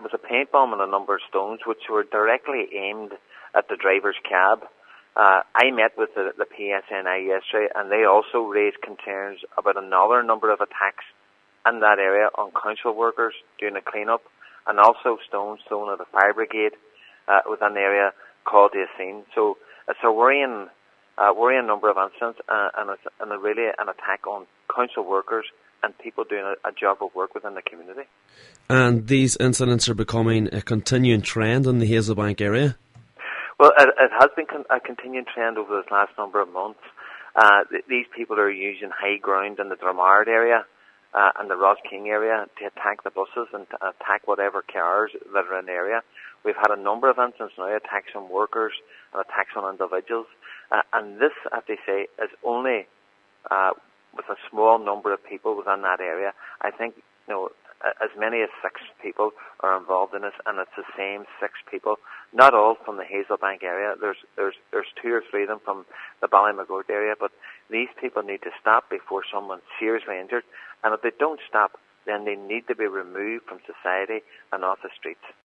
was a paint bomb and a number of stones which were directly aimed at the driver's cab. I met with the PSNI yesterday, and they also raised concerns about another number of attacks in that area on council workers doing a clean-up, and also stones thrown at a fire brigade within the area called Yassine. So it's a worrying number of incidents, and really an attack on council workers and people doing a job of work within the community. And these incidents are becoming a continuing trend in the Hazelbank area? Well, it has been a continuing trend over this last number of months. These people are using high ground in the Dromard area and the Ross King area to attack the buses and to attack whatever cars that are in the area. We've had a number of incidents now, attacks on workers and attacks on individuals. And this, as they say, is only with a small number of people within that area. I think, as many as 6 people are involved in this, and it's the same 6 people, not all from the Hazelbank area. There's 2 or 3 of them from the Ballymagort area, but these people need to stop before someone's seriously injured, and if they don't stop, then they need to be removed from society and off the streets.